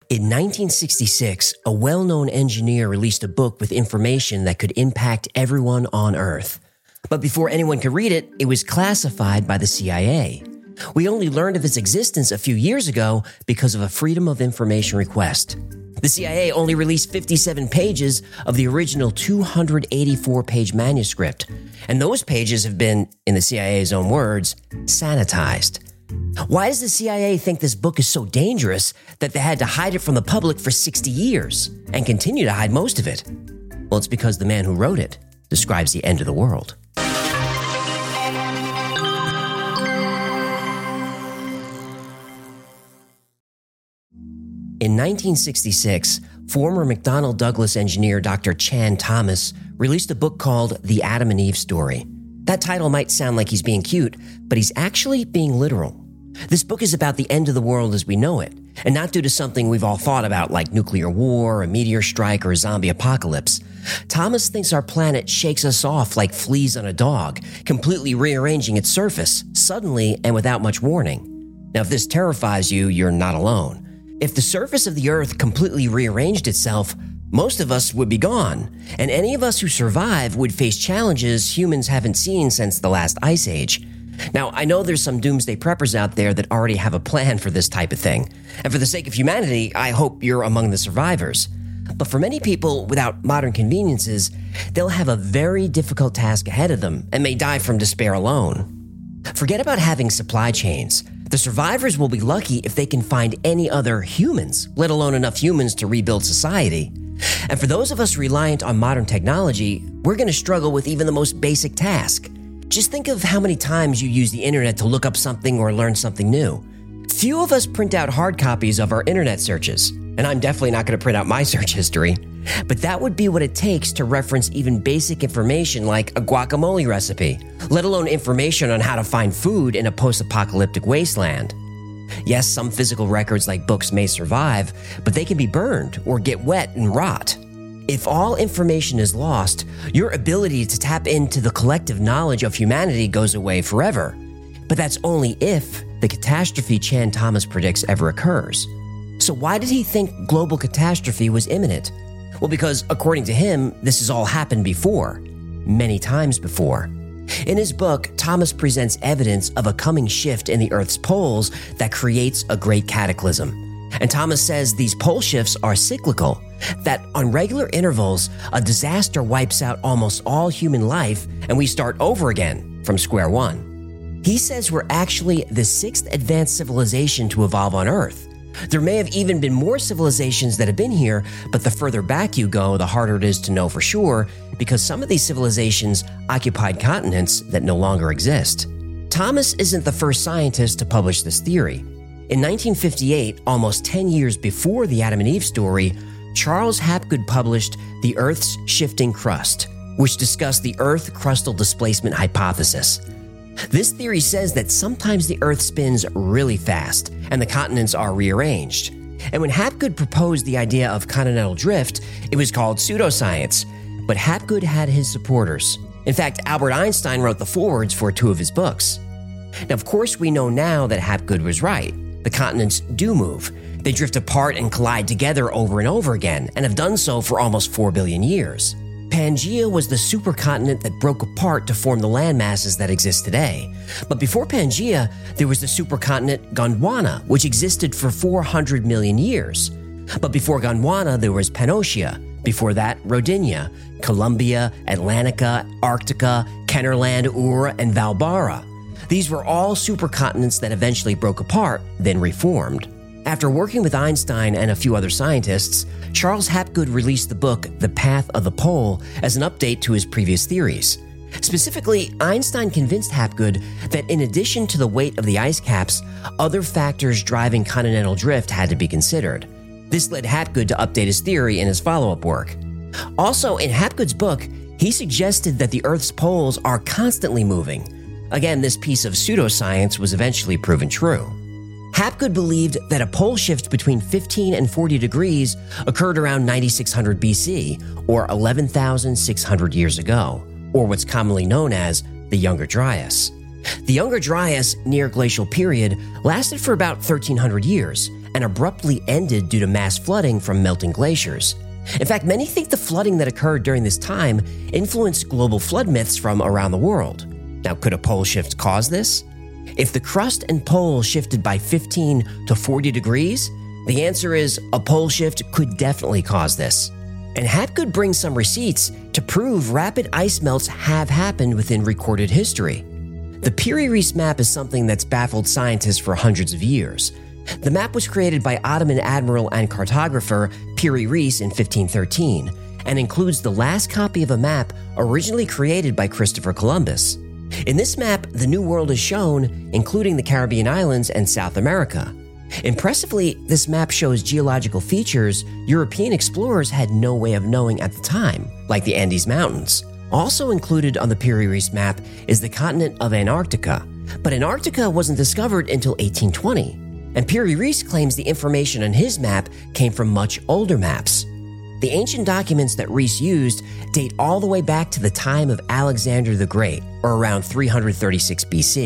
In 1966, a well-known engineer released a book with information that could impact everyone on Earth. But before anyone could read it, it was classified by the CIA. We only learned of its existence a few years ago because of a Freedom of Information request. The CIA only released 57 pages of the original 284-page manuscript, and those pages have been, in the CIA's own words, sanitized. Why does the CIA think this book is so dangerous that they had to hide it from the public for 60 years and continue to hide most of it? Well, it's because the man who wrote it describes the end of the world. In 1966, former McDonnell Douglas engineer Dr. Chan Thomas released a book called The Adam and Eve Story. That title might sound like he's being cute, but he's actually being literal. This book is about the end of the world as we know it, and not due to something we've all thought about like nuclear war, a meteor strike, or a zombie apocalypse. Thomas thinks our planet shakes us off like fleas on a dog, completely rearranging its surface, suddenly and without much warning. Now, if this terrifies you, you're not alone. If the surface of the Earth completely rearranged itself, most of us would be gone, and any of us who survive would face challenges humans haven't seen since the last ice age. Now, I know there's some doomsday preppers out there that already have a plan for this type of thing, and for the sake of humanity, I hope you're among the survivors. But for many people without modern conveniences, they'll have a very difficult task ahead of them and may die from despair alone. Forget about having supply chains. The survivors will be lucky if they can find any other humans, let alone enough humans to rebuild society. And for those of us reliant on modern technology, we're going to struggle with even the most basic task. Just think of how many times you use the internet to look up something or learn something new. Few of us print out hard copies of our internet searches, and I'm definitely not going to print out my search history. But that would be what it takes to reference even basic information like a guacamole recipe, let alone information on how to find food in a post-apocalyptic wasteland. Yes, some physical records like books may survive, but they can be burned or get wet and rot. If all information is lost, your ability to tap into the collective knowledge of humanity goes away forever. But that's only if the catastrophe Chan Thomas predicts ever occurs. So why did he think global catastrophe was imminent? Well, because according to him, this has all happened before, many times before. In his book, Thomas presents evidence of a coming shift in the Earth's poles that creates a great cataclysm. And Thomas says these pole shifts are cyclical, that on regular intervals, a disaster wipes out almost all human life and we start over again from square one. He says we're actually the sixth advanced civilization to evolve on Earth. There may have even been more civilizations that have been here, but the further back you go, the harder it is to know for sure, because some of these civilizations occupied continents that no longer exist. Thomas isn't the first scientist to publish this theory. In 1958, almost 10 years before the Adam and Eve story, Charles Hapgood published The Earth's Shifting Crust, which discussed the Earth crustal displacement hypothesis. This theory says that sometimes the Earth spins really fast and the continents are rearranged. And when Hapgood proposed the idea of continental drift, it was called pseudoscience. But Hapgood had his supporters. In fact, Albert Einstein wrote the forewords for 2 of his books. Now, of course, we know now that Hapgood was right. The continents do move. They drift apart and collide together over and over again, and have done so for almost 4 billion years. Pangaea was the supercontinent that broke apart to form the landmasses that exist today. But before Pangaea, there was the supercontinent Gondwana, which existed for 400 million years. But before Gondwana, there was Pannotia. Before that, Rodinia, Columbia, Atlantica, Arctica, Kennerland, Ur, and Valbara. These were all supercontinents that eventually broke apart, then reformed. After working with Einstein and a few other scientists, Charles Hapgood released the book The Path of the Pole as an update to his previous theories. Specifically, Einstein convinced Hapgood that in addition to the weight of the ice caps, other factors driving continental drift had to be considered. This led Hapgood to update his theory in his follow-up work. Also, in Hapgood's book, he suggested that the Earth's poles are constantly moving. Again, this piece of pseudoscience was eventually proven true. Hapgood believed that a pole shift between 15 and 40 degrees occurred around 9600 BC, or 11,600 years ago, or what's commonly known as the Younger Dryas. The Younger Dryas, near glacial period, lasted for about 1,300 years, and abruptly ended due to mass flooding from melting glaciers. In fact, many think the flooding that occurred during this time influenced global flood myths from around the world. Now, could a pole shift cause this? If the crust and pole shifted by 15 to 40 degrees, the answer is a pole shift could definitely cause this. And Hapgood brings some receipts to prove rapid ice melts have happened within recorded history. The Piri-Reis map is something that's baffled scientists for hundreds of years. The map was created by Ottoman admiral and cartographer Piri-Reis in 1513 and includes the last copy of a map originally created by Christopher Columbus. In this map, the New World is shown, including the Caribbean islands and South America. Impressively, this map shows geological features European explorers had no way of knowing at the time, like the Andes Mountains. Also included on the Piri-Reis map is the continent of Antarctica, but Antarctica wasn't discovered until 1820. And Piri-Reis claims the information on his map came from much older maps. The ancient documents that Reis used date all the way back to the time of Alexander the Great, or around 336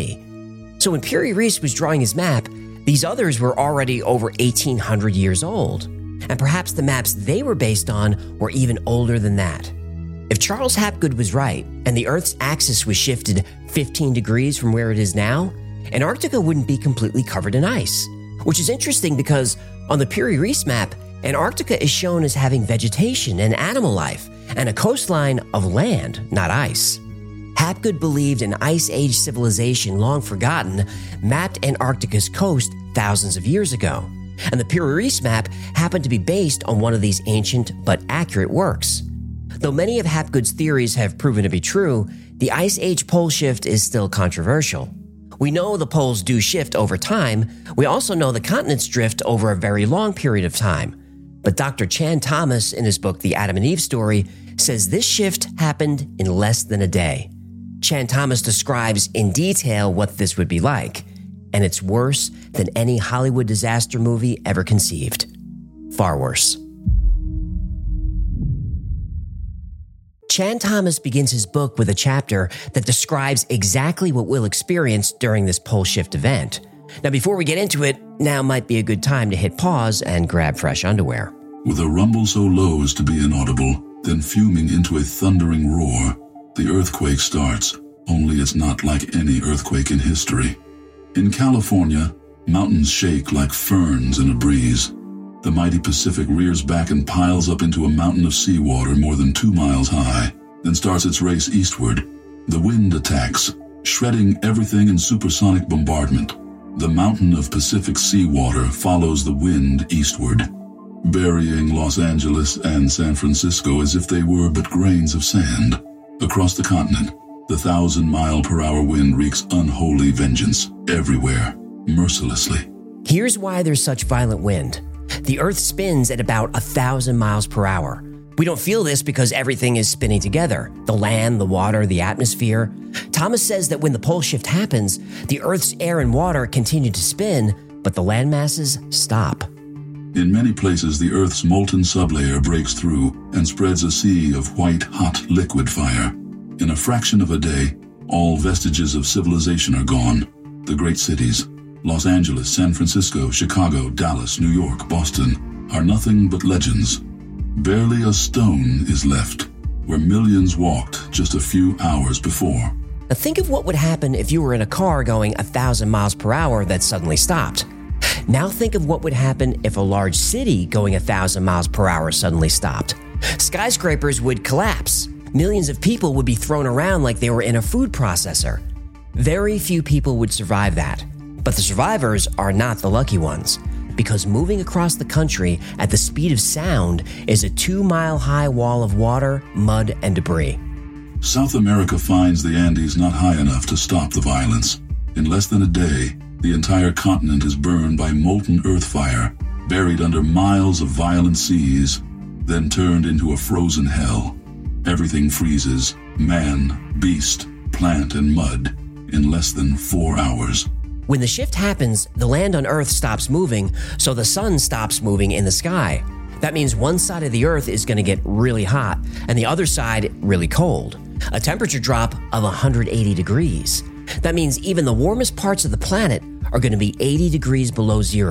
BC. So when Piri-Reis was drawing his map, these others were already over 1,800 years old. And perhaps the maps they were based on were even older than that. If Charles Hapgood was right, and the Earth's axis was shifted 15 degrees from where it is now, Antarctica wouldn't be completely covered in ice. Which is interesting because on the Piri-Reis map, Antarctica is shown as having vegetation and animal life, and a coastline of land, not ice. Hapgood believed an Ice Age civilization long forgotten mapped Antarctica's coast thousands of years ago, and the Piri-Reis map happened to be based on one of these ancient but accurate works. Though many of Hapgood's theories have proven to be true, the Ice Age pole shift is still controversial. We know the poles do shift over time. We also know the continents drift over a very long period of time. But Dr. Chan Thomas, in his book The Adam and Eve Story, says this shift happened in less than a day. Chan Thomas describes in detail what this would be like, and it's worse than any Hollywood disaster movie ever conceived. Far worse. Chan Thomas begins his book with a chapter that describes exactly what we'll experience during this pole shift event. Now, before we get into it, now might be a good time to hit pause and grab fresh underwear. With a rumble so low as to be inaudible, then fuming into a thundering roar, the earthquake starts, only it's not like any earthquake in history. In California, mountains shake like ferns in a breeze. The mighty Pacific rears back and piles up into a mountain of seawater more than 2 miles high, then starts its race eastward. The wind attacks, shredding everything in supersonic bombardment. The mountain of Pacific seawater follows the wind eastward, burying Los Angeles and San Francisco as if they were but grains of sand. Across the continent, the 1,000-mile-per-hour wind wreaks unholy vengeance everywhere, mercilessly. Here's why there's such violent wind. The Earth spins at about 1,000 miles per hour. We don't feel this because everything is spinning together. The land, the water, the atmosphere. Thomas says that when the pole shift happens, the Earth's air and water continue to spin, but the land masses stop. In many places, the Earth's molten sublayer breaks through and spreads a sea of white, hot liquid fire. In a fraction of a day, all vestiges of civilization are gone. The great cities, Los Angeles, San Francisco, Chicago, Dallas, New York, Boston, are nothing but legends. Barely a stone is left where millions walked just a few hours before. Now think of what would happen if you were in a car going 1,000 miles per hour that suddenly stopped. Now think of what would happen if a large city going 1,000 miles per hour suddenly stopped. Skyscrapers would collapse. Millions of people would be thrown around like they were in a food processor. Very few people would survive that. But the survivors are not the lucky ones, because moving across the country at the speed of sound is a 2-mile-high wall of water, mud, and debris. South America finds the Andes not high enough to stop the violence. In less than a day, the entire continent is burned by molten earth fire, buried under miles of violent seas, then turned into a frozen hell. Everything freezes, man, beast, plant, and mud, in less than 4 hours. When the shift happens, the land on Earth stops moving, so the sun stops moving in the sky. That means one side of the Earth is going to get really hot, and the other side really cold. A temperature drop of 180 degrees. That means even the warmest parts of the planet are going to be 80 degrees below zero.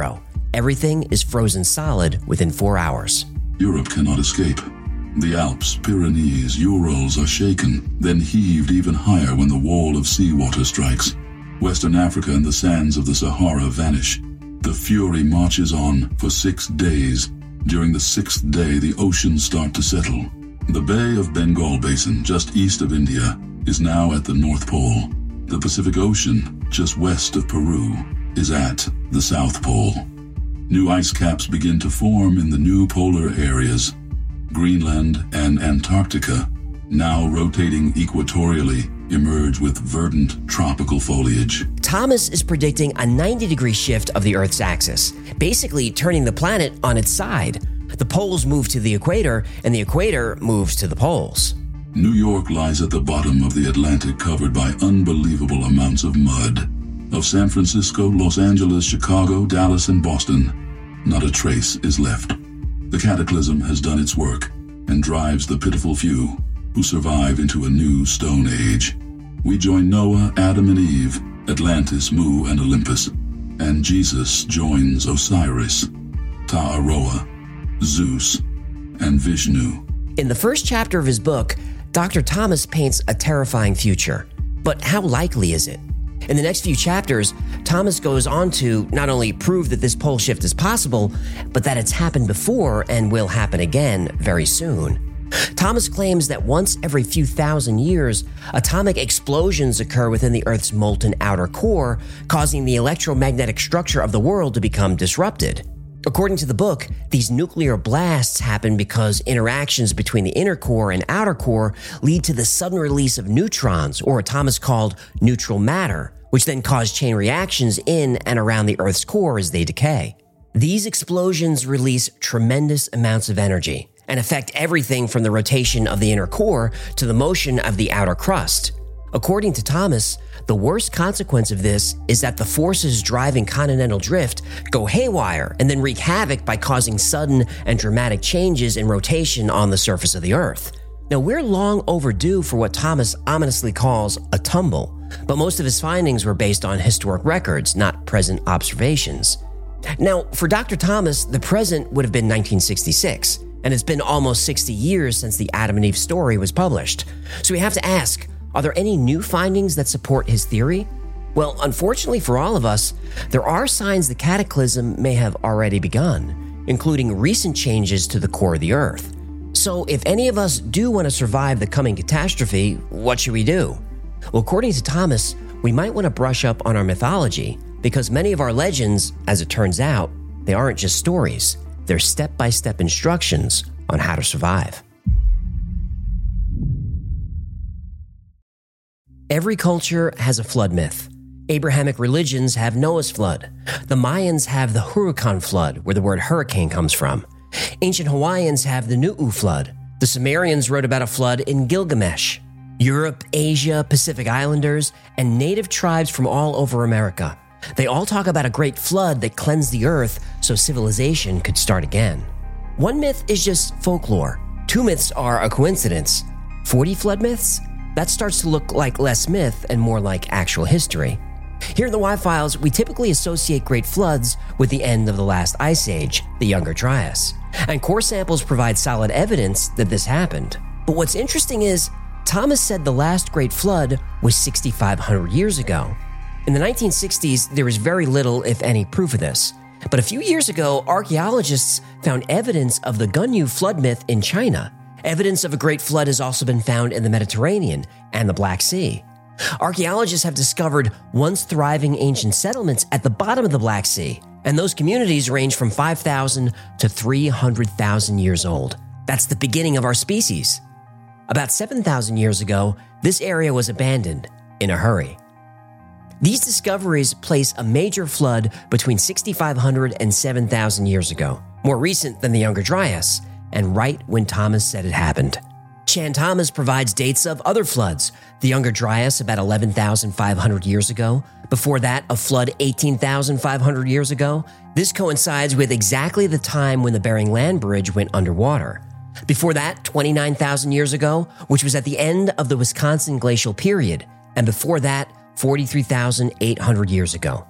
Everything is frozen solid within 4 hours. Europe cannot escape. The Alps, Pyrenees, Urals are shaken, then heaved even higher when the wall of seawater strikes. Western Africa and the sands of the Sahara vanish. The fury marches on for 6 days. During the 6th day, the oceans start to settle. The Bay of Bengal Basin, just east of India, is now at the North Pole. The Pacific Ocean, just west of Peru, is at the South Pole. New ice caps begin to form in the new polar areas. Greenland and Antarctica, now rotating equatorially, emerge with verdant tropical foliage. Thomas is predicting a 90-degree shift of the Earth's axis, basically turning the planet on its side. The poles move to the equator, and the equator moves to the poles. New York lies at the bottom of the Atlantic, covered by unbelievable amounts of mud. Of San Francisco, Los Angeles, Chicago, Dallas, and Boston, not a trace is left. The cataclysm has done its work and drives the pitiful few who survive into a new Stone Age. We join Noah, Adam and Eve, Atlantis, Mu, and Olympus, and Jesus joins Osiris, Ta'aroa, Zeus, and Vishnu. In the first chapter of his book, Dr. Thomas paints a terrifying future. But how likely is it? In the next few chapters, Thomas goes on to not only prove that this pole shift is possible, but that it's happened before and will happen again very soon. Thomas claims that once every few thousand years, atomic explosions occur within the Earth's molten outer core, causing the electromagnetic structure of the world to become disrupted. According to the book, these nuclear blasts happen because interactions between the inner core and outer core lead to the sudden release of neutrons, or what Thomas called neutral matter, which then cause chain reactions in and around the Earth's core as they decay. These explosions release tremendous amounts of energy and affect everything from the rotation of the inner core to the motion of the outer crust. According to Thomas, the worst consequence of this is that the forces driving continental drift go haywire and then wreak havoc by causing sudden and dramatic changes in rotation on the surface of the Earth. Now, we're long overdue for what Thomas ominously calls a tumble, but most of his findings were based on historic records, not present observations. Now, for Dr. Thomas, the present would have been 1966, and it's been almost 60 years since the Adam and Eve story was published. So we have to ask, are there any new findings that support his theory? Well, unfortunately for all of us, there are signs the cataclysm may have already begun, including recent changes to the core of the Earth. So if any of us do want to survive the coming catastrophe, what should we do? Well, according to Thomas, we might want to brush up on our mythology, because many of our legends, as it turns out, they aren't just stories. They're step-by-step instructions on how to survive. Every culture has a flood myth. Abrahamic religions have Noah's flood. The Mayans have the Huracan flood, where the word hurricane comes from. Ancient Hawaiians have the Nu'u flood. The Sumerians wrote about a flood in Gilgamesh. Europe, Asia, Pacific Islanders, and native tribes from all over America. They all talk about a great flood that cleansed the earth so civilization could start again. One myth is just folklore. 2 myths are a coincidence. 40 flood myths? That starts to look like less myth and more like actual history. Here in the Y-Files, we typically associate great floods with the end of the last ice age, the Younger Dryas. And core samples provide solid evidence that this happened. But what's interesting is, Thomas said the last great flood was 6,500 years ago. In the 1960s, there was very little, if any, proof of this. But a few years ago, archaeologists found evidence of the Gunyu flood myth in China. Evidence of a great flood has also been found in the Mediterranean and the Black Sea. Archaeologists have discovered once thriving ancient settlements at the bottom of the Black Sea, and those communities range from 5,000 to 300,000 years old. That's the beginning of our species. About 7,000 years ago, this area was abandoned in a hurry. These discoveries place a major flood between 6,500 and 7,000 years ago, more recent than the Younger Dryas, and right when Thomas said it happened. Chan Thomas provides dates of other floods. The Younger Dryas about 11,500 years ago. Before that, a flood 18,500 years ago. This coincides with exactly the time when the Bering Land Bridge went underwater. Before that, 29,000 years ago, which was at the end of the Wisconsin glacial period. And before that, 43,800 years ago.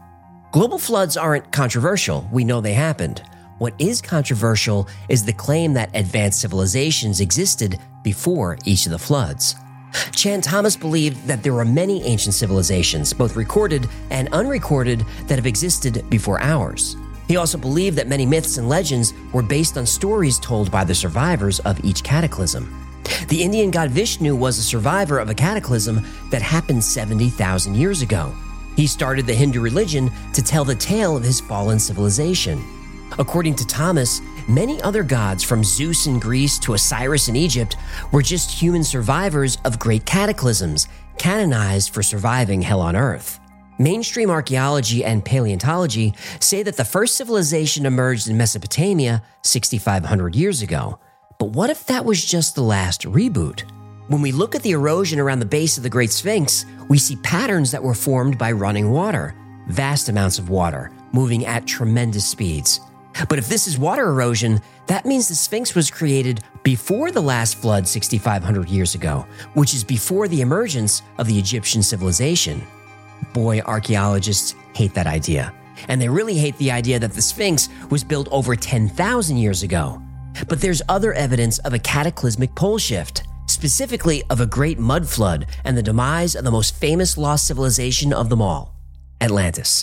Global floods aren't controversial. We know they happened. What is controversial is the claim that advanced civilizations existed before each of the floods. Chan Thomas believed that there were many ancient civilizations, both recorded and unrecorded, that have existed before ours. He also believed that many myths and legends were based on stories told by the survivors of each cataclysm. The Indian god Vishnu was a survivor of a cataclysm that happened 70,000 years ago. He started the Hindu religion to tell the tale of his fallen civilization. According to Thomas, many other gods, from Zeus in Greece to Osiris in Egypt, were just human survivors of great cataclysms, canonized for surviving hell on earth. Mainstream archaeology and paleontology say that the first civilization emerged in Mesopotamia 6,500 years ago. But what if that was just the last reboot? When we look at the erosion around the base of the Great Sphinx, we see patterns that were formed by running water, vast amounts of water, moving at tremendous speeds. But if this is water erosion, that means the Sphinx was created before the last flood 6,500 years ago, which is before the emergence of the Egyptian civilization. Boy, archaeologists hate that idea. And they really hate the idea that the Sphinx was built over 10,000 years ago. But there's other evidence of a cataclysmic pole shift, specifically of a great mud flood and the demise of the most famous lost civilization of them all, Atlantis.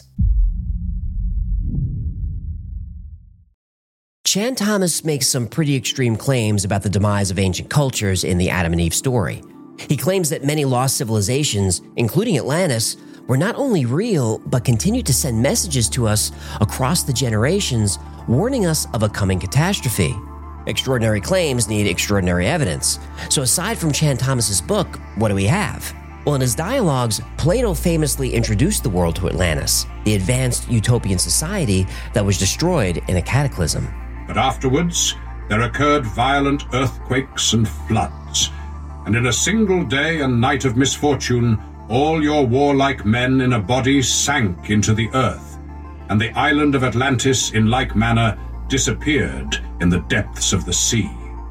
Chan Thomas makes some pretty extreme claims about the demise of ancient cultures in the Adam and Eve story. He claims that many lost civilizations, including Atlantis, were not only real, but continued to send messages to us across the generations, warning us of a coming catastrophe. Extraordinary claims need extraordinary evidence. So aside from Chan Thomas's book, what do we have? Well, in his dialogues, Plato famously introduced the world to Atlantis, the advanced utopian society that was destroyed in a cataclysm. But afterwards, there occurred violent earthquakes and floods, and in a single day and night of misfortune, all your warlike men in a body sank into the earth, and the island of Atlantis in like manner disappeared in the depths of the sea.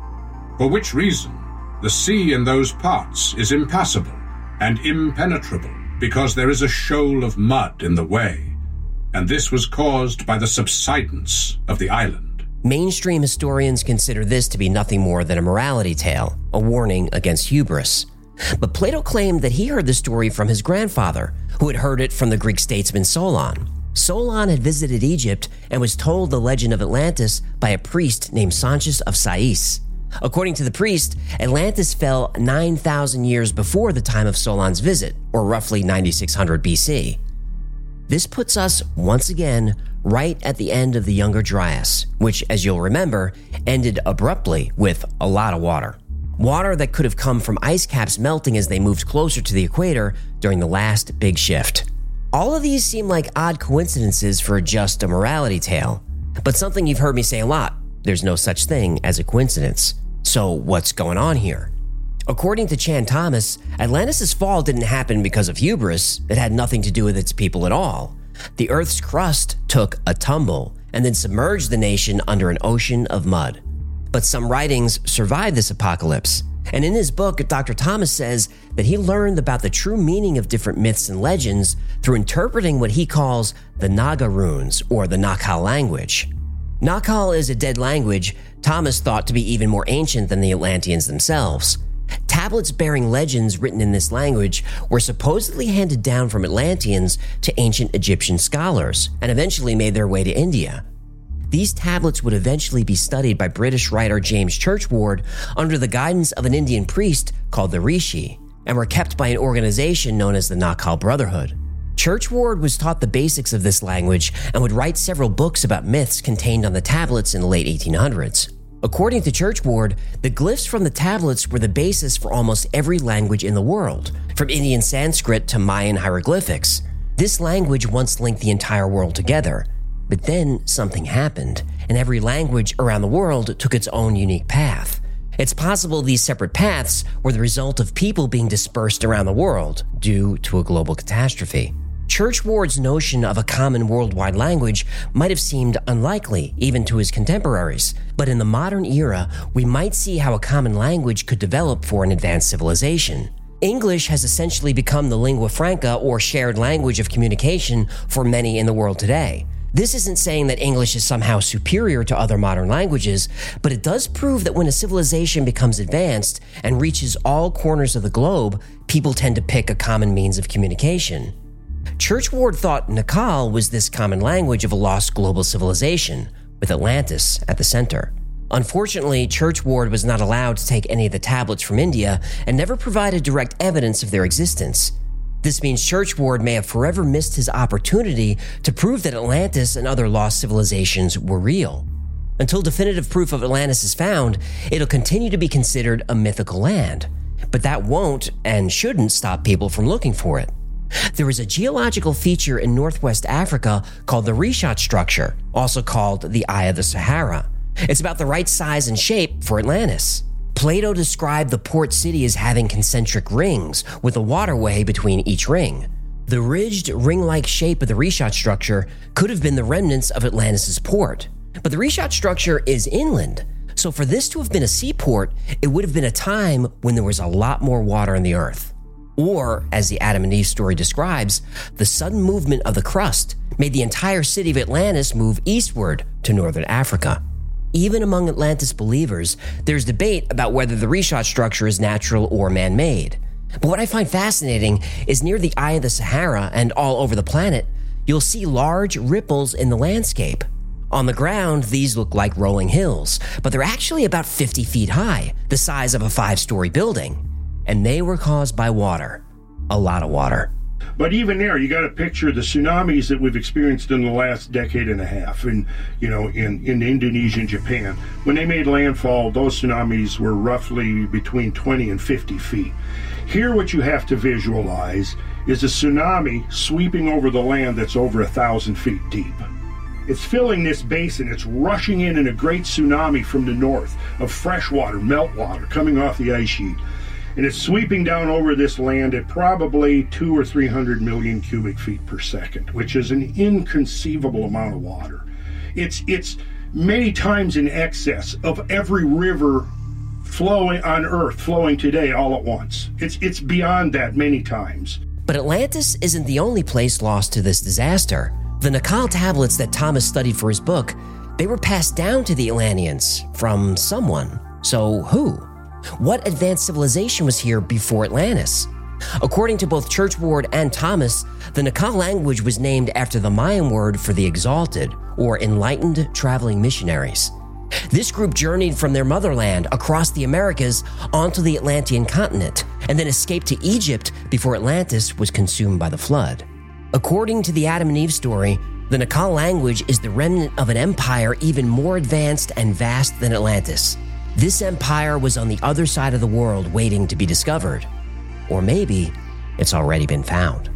For which reason, the sea in those parts is impassable and impenetrable, because there is a shoal of mud in the way, and this was caused by the subsidence of the island. Mainstream historians consider this to be nothing more than a morality tale, a warning against hubris. But Plato claimed that he heard the story from his grandfather, who had heard it from the Greek statesman Solon. Solon had visited Egypt and was told the legend of Atlantis by a priest named Sancius of Sais. According to the priest, Atlantis fell 9,000 years before the time of Solon's visit, or roughly 9600 BC. This puts us, once again, right at the end of the Younger Dryas, which, as you'll remember, ended abruptly with a lot of water. Water that could have come from ice caps melting as they moved closer to the equator during the last big shift. All of these seem like odd coincidences for just a morality tale, but something you've heard me say a lot: there's no such thing as a coincidence. So what's going on here? According to Chan Thomas, Atlantis' fall didn't happen because of hubris. It had nothing to do with its people at all. The Earth's crust took a tumble and then submerged the nation under an ocean of mud. But some writings survived this apocalypse. And in his book, Dr. Thomas says that he learned about the true meaning of different myths and legends through interpreting what he calls the Naga runes, or the Naacal language. Naacal is a dead language Thomas thought to be even more ancient than the Atlanteans themselves. Tablets bearing legends written in this language were supposedly handed down from Atlanteans to ancient Egyptian scholars and eventually made their way to India. These tablets would eventually be studied by British writer James Churchward under the guidance of an Indian priest called the Rishi, and were kept by an organization known as the Naacal Brotherhood. Churchward was taught the basics of this language and would write several books about myths contained on the tablets in the late 1800s. According to Churchward, the glyphs from the tablets were the basis for almost every language in the world, from Indian Sanskrit to Mayan hieroglyphics. This language once linked the entire world together, but then something happened, and every language around the world took its own unique path. It's possible these separate paths were the result of people being dispersed around the world due to a global catastrophe. Churchward's notion of a common worldwide language might have seemed unlikely even to his contemporaries, but in the modern era, we might see how a common language could develop for an advanced civilization. English has essentially become the lingua franca or shared language of communication for many in the world today. This isn't saying that English is somehow superior to other modern languages, but it does prove that when a civilization becomes advanced and reaches all corners of the globe, people tend to pick a common means of communication. Churchward thought Naacal was this common language of a lost global civilization, with Atlantis at the center. Unfortunately, Churchward was not allowed to take any of the tablets from India and never provided direct evidence of their existence. This means Churchward may have forever missed his opportunity to prove that Atlantis and other lost civilizations were real. Until definitive proof of Atlantis is found, it'll continue to be considered a mythical land. But that won't and shouldn't stop people from looking for it. There is a geological feature in northwest Africa called the Richat structure, also called the Eye of the Sahara. It's about the right size and shape for Atlantis. Plato described the port city as having concentric rings, with a waterway between each ring. The ridged, ring-like shape of the Richat structure could have been the remnants of Atlantis' port. But the Richat structure is inland, so for this to have been a seaport, it would have been a time when there was a lot more water in the earth. Or, as the Adam and Eve story describes, the sudden movement of the crust made the entire city of Atlantis move eastward to northern Africa. Even among Atlantis believers, there's debate about whether the Richat structure is natural or man-made. But what I find fascinating is near the Eye of the Sahara and all over the planet, you'll see large ripples in the landscape. On the ground, these look like rolling hills, but they're actually about 50 feet high, the size of a 5-story building. And they were caused by water. A lot of water. But even there, you got to picture the tsunamis that we've experienced in the last decade and a half in Indonesia and Japan. When they made landfall, those tsunamis were roughly between 20 and 50 feet. Here, what you have to visualize is a tsunami sweeping over the land that's over 1,000 feet deep. It's filling this basin. It's rushing in a great tsunami from the north of fresh water, meltwater, coming off the ice sheet. And it's sweeping down over this land at probably 200 or 300 million cubic feet per second, which is an inconceivable amount of water. It's many times in excess of every river flowing on Earth, flowing today all at once. It's beyond that many times. But Atlantis isn't the only place lost to this disaster. The Naacal tablets that Thomas studied for his book, they were passed down to the Atlanteans from someone. So who? What advanced civilization was here before Atlantis? According to both Churchward and Thomas, the Naacal language was named after the Mayan word for the exalted, or enlightened traveling missionaries. This group journeyed from their motherland across the Americas onto the Atlantean continent, and then escaped to Egypt before Atlantis was consumed by the flood. According to the Adam and Eve story, the Naacal language is the remnant of an empire even more advanced and vast than Atlantis. This empire was on the other side of the world waiting to be discovered. Or maybe it's already been found.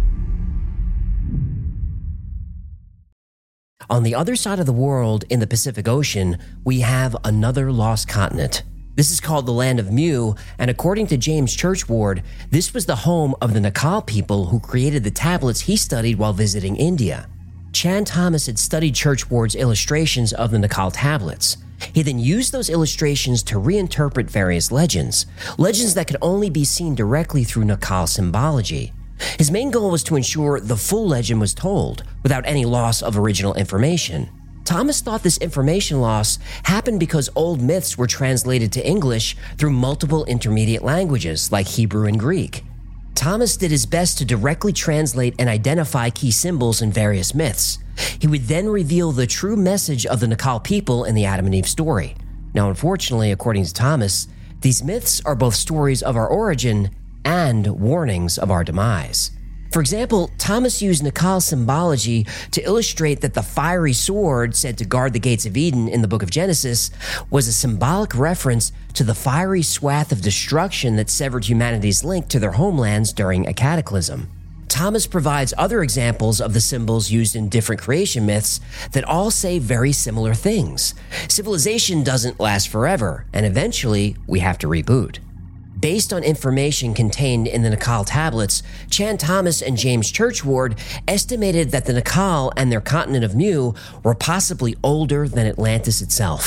On the other side of the world in the Pacific Ocean, we have another lost continent. This is called the Land of Mu, and according to James Churchward, this was the home of the Naacal people who created the tablets he studied while visiting India. Chan Thomas had studied Churchward's illustrations of the Naacal tablets. He then used those illustrations to reinterpret various legends that could only be seen directly through Naacal symbology. His main goal was to ensure the full legend was told without any loss of original information. Thomas thought this information loss happened because old myths were translated to English through multiple intermediate languages like Hebrew and Greek. Thomas did his best to directly translate and identify key symbols in various myths. He would then reveal the true message of the Naacal people in the Adam and Eve story. Now, unfortunately, according to Thomas, these myths are both stories of our origin and warnings of our demise. For example, Thomas used Naacal symbology to illustrate that the fiery sword said to guard the gates of Eden in the book of Genesis was a symbolic reference to the fiery swath of destruction that severed humanity's link to their homelands during a cataclysm. Thomas provides other examples of the symbols used in different creation myths that all say very similar things. Civilization doesn't last forever, and eventually we have to reboot. Based on information contained in the Naacal tablets, Chan Thomas and James Churchward estimated that the Naacal and their continent of Mu were possibly older than Atlantis itself.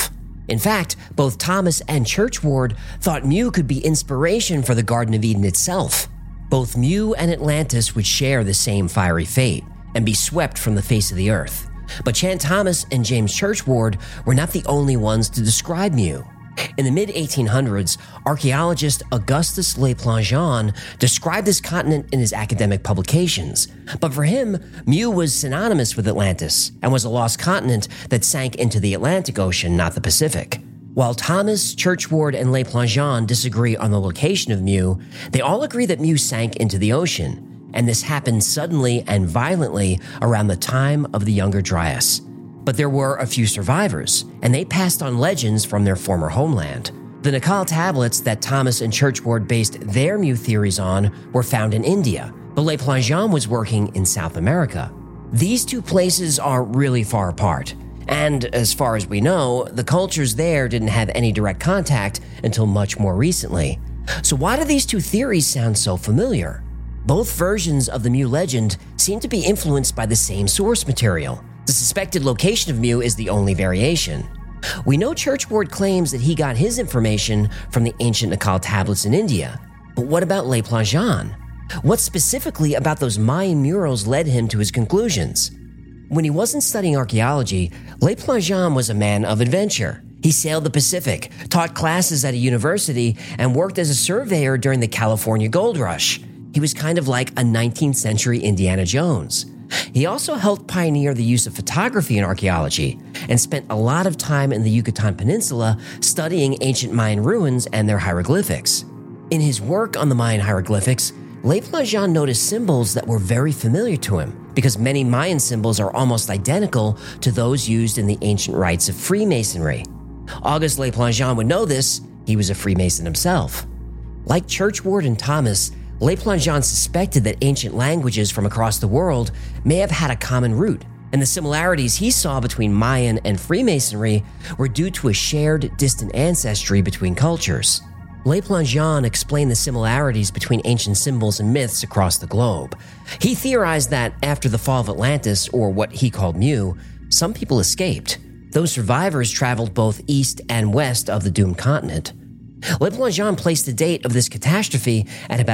In fact, both Thomas and Churchward thought Mu could be inspiration for the Garden of Eden itself. Both Mu and Atlantis would share the same fiery fate and be swept from the face of the earth. But Chan Thomas and James Churchward were not the only ones to describe Mu. In the mid-1800s, archaeologist Augustus Le Plongeon described this continent in his academic publications. But for him, Mu was synonymous with Atlantis and was a lost continent that sank into the Atlantic Ocean, not the Pacific. While Thomas, Churchward, and Le Plongeon disagree on the location of Mu, they all agree that Mu sank into the ocean, and this happened suddenly and violently around the time of the Younger Dryas. But there were a few survivors, and they passed on legends from their former homeland. The Nakal tablets that Thomas and Churchward based their Mu theories on were found in India, but Le Plongeon was working in South America. These two places are really far apart, and as far as we know, the cultures there didn't have any direct contact until much more recently. So why do these two theories sound so familiar? Both versions of the Mu legend seem to be influenced by the same source material. The suspected location of Mu is the only variation. We know Churchward claims that he got his information from the ancient Nakal tablets in India, but what about Le Plongeon? What specifically about those Mayan murals led him to his conclusions? When he wasn't studying archaeology, Le Plongeon was a man of adventure. He sailed the Pacific, taught classes at a university, and worked as a surveyor during the California Gold Rush. He was kind of like a 19th century Indiana Jones. He also helped pioneer the use of photography in archaeology and spent a lot of time in the Yucatan Peninsula studying ancient Mayan ruins and their hieroglyphics. In his work on the Mayan hieroglyphics, Le Plongeon noticed symbols that were very familiar to him because many Mayan symbols are almost identical to those used in the ancient rites of Freemasonry. Auguste Le Plongeon would know this. He was a Freemason himself. Like Churchward and Thomas, Le Plongeon suspected that ancient languages from across the world may have had a common root, and the similarities he saw between Mayan and Freemasonry were due to a shared, distant ancestry between cultures. Le Plongeon explained the similarities between ancient symbols and myths across the globe. He theorized that after the fall of Atlantis, or what he called Mu, some people escaped. Those survivors traveled both east and west of the doomed continent. Le Plongeon placed the date of this catastrophe at about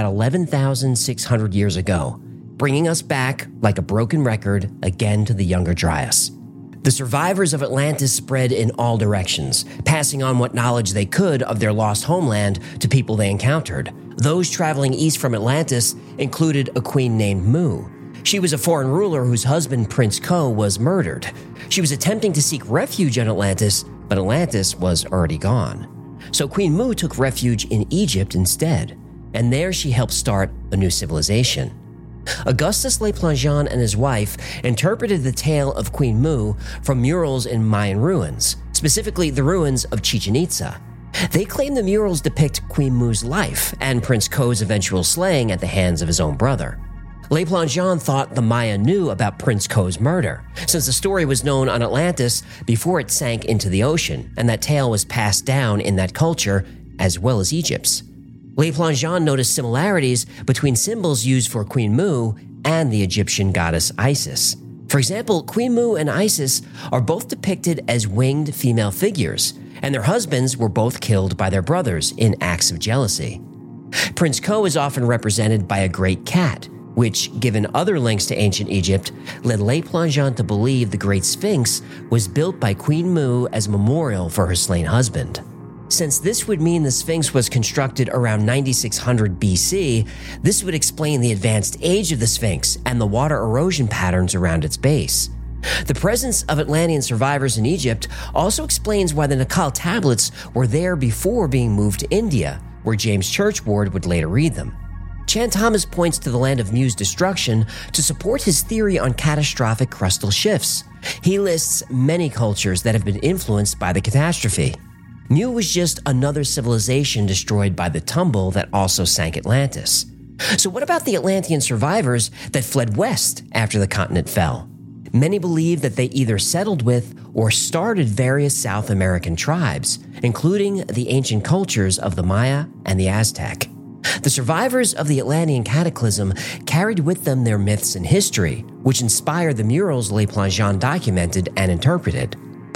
11,600 years ago, bringing us back, like a broken record, again to the Younger Dryas. The survivors of Atlantis spread in all directions, passing on what knowledge they could of their lost homeland to people they encountered. Those traveling east from Atlantis included a queen named Mu. She was a foreign ruler whose husband, Prince Ko, was murdered. She was attempting to seek refuge on Atlantis, but Atlantis was already gone. So Queen Mu took refuge in Egypt instead, and there she helped start a new civilization. Augustus Le Plongeon and his wife interpreted the tale of Queen Mu from murals in Mayan ruins, specifically the ruins of Chichen Itza. They claim the murals depict Queen Mu's life and Prince Ko's eventual slaying at the hands of his own brother. Le Plongeon thought the Maya knew about Prince Ko's murder, since the story was known on Atlantis before it sank into the ocean, and that tale was passed down in that culture as well as Egypt's. Le Plongeon noticed similarities between symbols used for Queen Mu and the Egyptian goddess Isis. For example, Queen Mu and Isis are both depicted as winged female figures, and their husbands were both killed by their brothers in acts of jealousy. Prince Ko is often represented by a great cat, which, given other links to ancient Egypt, led Le Plongeon to believe the Great Sphinx was built by Queen Mu as a memorial for her slain husband. Since this would mean the Sphinx was constructed around 9600 BC, this would explain the advanced age of the Sphinx and the water erosion patterns around its base. The presence of Atlantean survivors in Egypt also explains why the Nakal tablets were there before being moved to India, where James Churchward would later read them. Chan Thomas points to the land of Mu's destruction to support his theory on catastrophic crustal shifts. He lists many cultures that have been influenced by the catastrophe. Mu was just another civilization destroyed by the tumble that also sank Atlantis. So what about the Atlantean survivors that fled west after the continent fell? Many believe that they either settled with or started various South American tribes, including the ancient cultures of the Maya and the Aztec. The survivors of the Atlantean cataclysm carried with them their myths and history, which inspired the murals Le Plongeon documented and interpreted.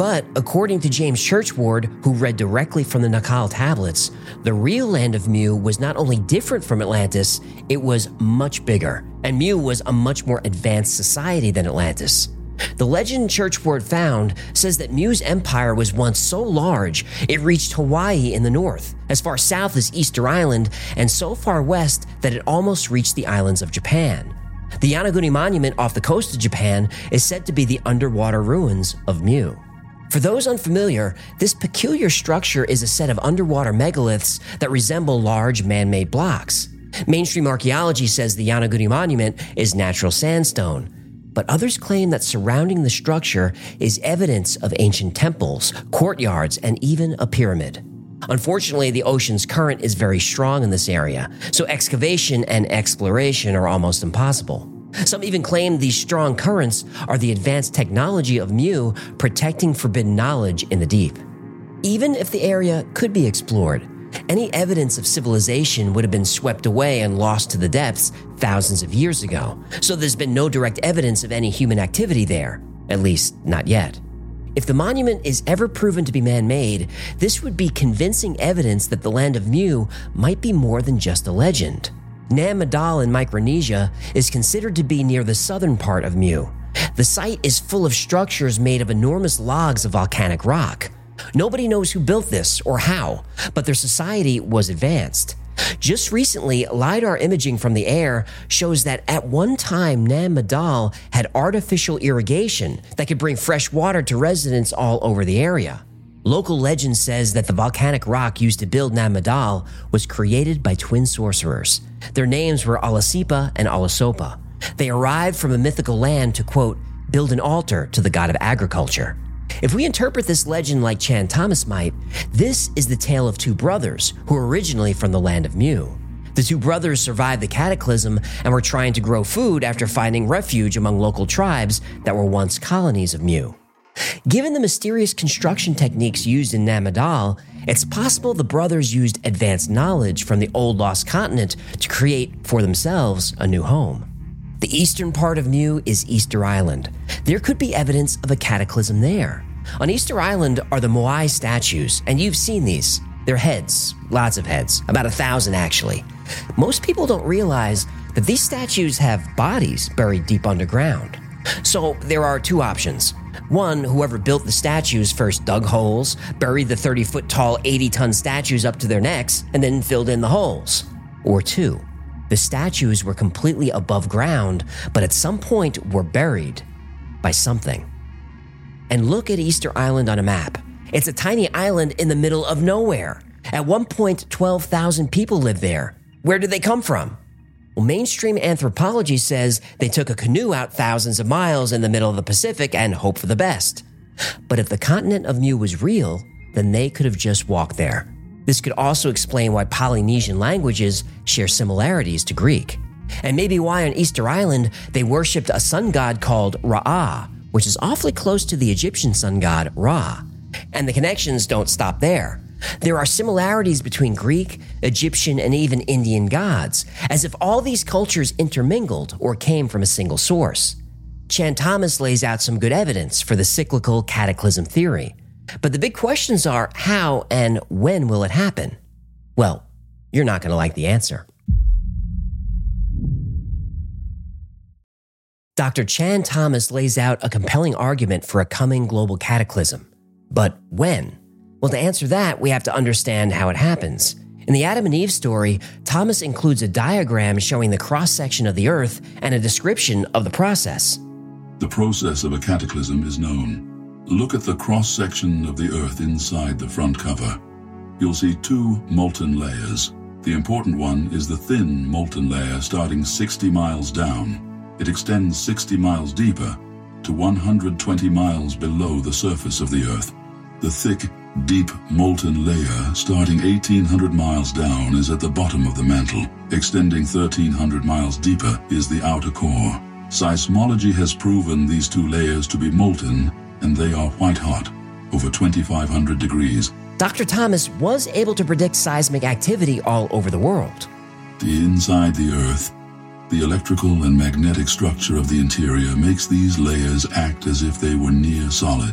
But according to James Churchward, who read directly from the Naqal tablets, the real land of Mu was not only different from Atlantis, it was much bigger, and Mu was a much more advanced society than Atlantis. The legend Churchward found says that Mu's empire was once so large it reached Hawaii in the north, as far south as Easter Island, and so far west that it almost reached the islands of Japan. The Yonaguni Monument off the coast of Japan is said to be the underwater ruins of Mu. For those unfamiliar, this peculiar structure is a set of underwater megaliths that resemble large man-made blocks. Mainstream archaeology says the Yonaguni Monument is natural sandstone, but others claim that surrounding the structure is evidence of ancient temples, courtyards, and even a pyramid. Unfortunately, the ocean's current is very strong in this area, so excavation and exploration are almost impossible. Some even claim these strong currents are the advanced technology of Mu protecting forbidden knowledge in the deep. Even if the area could be explored, any evidence of civilization would have been swept away and lost to the depths thousands of years ago, so there's been no direct evidence of any human activity there, at least not yet. If the monument is ever proven to be man-made, this would be convincing evidence that the land of Mu might be more than just a legend. Nam Madal in Micronesia is considered to be near the southern part of Mu. The site is full of structures made of enormous logs of volcanic rock. Nobody knows who built this or how, but their society was advanced. Just recently, LiDAR imaging from the air shows that at one time Nam Madal had artificial irrigation that could bring fresh water to residents all over the area. Local legend says that the volcanic rock used to build Nam Madal was created by twin sorcerers. Their names were Alasipa and Alasopa. They arrived from a mythical land to, quote, build an altar to the god of agriculture. If we interpret this legend like Chan Thomas might, this is the tale of two brothers who were originally from the land of Mu. The two brothers survived the cataclysm and were trying to grow food after finding refuge among local tribes that were once colonies of Mu. Given the mysterious construction techniques used in Nam Madal, it's possible the brothers used advanced knowledge from the old lost continent to create for themselves a new home. The eastern part of Mu is Easter Island. There could be evidence of a cataclysm there. On Easter Island are the Moai statues, and you've seen these. They're heads, lots of heads, about 1,000 actually. Most people don't realize that these statues have bodies buried deep underground. So there are two options. One, whoever built the statues first dug holes, buried the 30-foot tall, 80-ton statues up to their necks, and then filled in the holes. Or two, the statues were completely above ground, but at some point were buried by something. And look at Easter Island on a map. It's a tiny island in the middle of nowhere. At one point, 12,000 people lived there. Where did they come from? Well, mainstream anthropology says they took a canoe out thousands of miles in the middle of the Pacific and hoped for the best. But if the continent of Mu was real, then they could have just walked there. This could also explain why Polynesian languages share similarities to Greek. And maybe why on Easter Island they worshipped a sun god called Ra'ah, which is awfully close to the Egyptian sun god Ra. And the connections don't stop there. There are similarities between Greek, Egyptian, and even Indian gods, as if all these cultures intermingled or came from a single source. Chan Thomas lays out some good evidence for the cyclical cataclysm theory. But the big questions are how and when will it happen? Well, you're not going to like the answer. Dr. Chan Thomas lays out a compelling argument for a coming global cataclysm. But when? Well, to answer that, we have to understand how it happens. In the Adam and Eve story, Thomas includes a diagram showing the cross-section of the Earth and a description of the process. The process of a cataclysm is known. Look at the cross-section of the Earth inside the front cover. You'll see two molten layers. The important one is the thin molten layer starting 60 miles down. It extends 60 miles deeper to 120 miles below the surface of the Earth. The thick, deep molten layer starting 1,800 miles down is at the bottom of the mantle. Extending 1,300 miles deeper is the outer core. Seismology has proven these two layers to be molten, and they are white hot, over 2,500 degrees. Dr. Thomas was able to predict seismic activity all over the world. Inside the Earth, the electrical and magnetic structure of the interior makes these layers act as if they were near solid.